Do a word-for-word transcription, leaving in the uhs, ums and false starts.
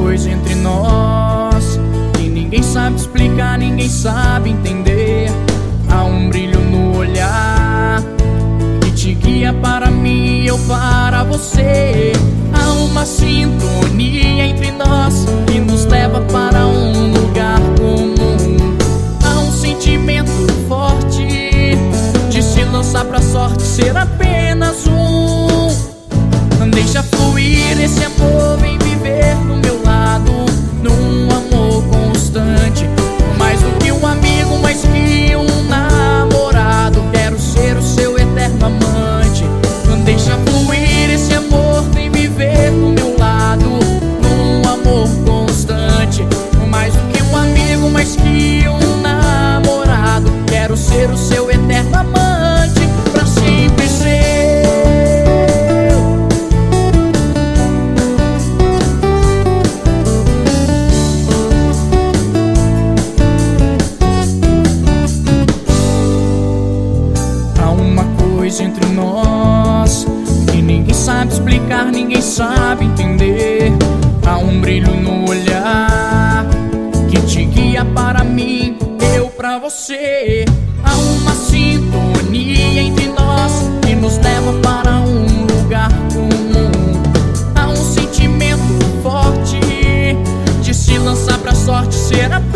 coisa entre nós que ninguém sabe explicar, ninguém sabe entender. Há um brilho no olhar que te guia para mim e eu para você. Há uma sintonia entre nós que nos leva para um lugar comum. Há um sentimento forte de se lançar pra sorte, ser apenas um. Deixa fluir esse amor, vem viver do meu lado, num amor constante. Mais do que um amigo, mais que um namorado, quero ser o seu eterno amante. Deixa fluir esse amor, vem viver do meu lado, num amor constante. Mais do que um amigo, mais que um namorado, quero ser o seu eterno amante, pra sempre ser. Entre nós que ninguém sabe explicar, ninguém sabe entender. Há um brilho no olhar que te guia para mim, eu pra você. Há uma sintonia entre nós que nos leva para um lugar comum. Há um sentimento forte de se lançar pra sorte, ser a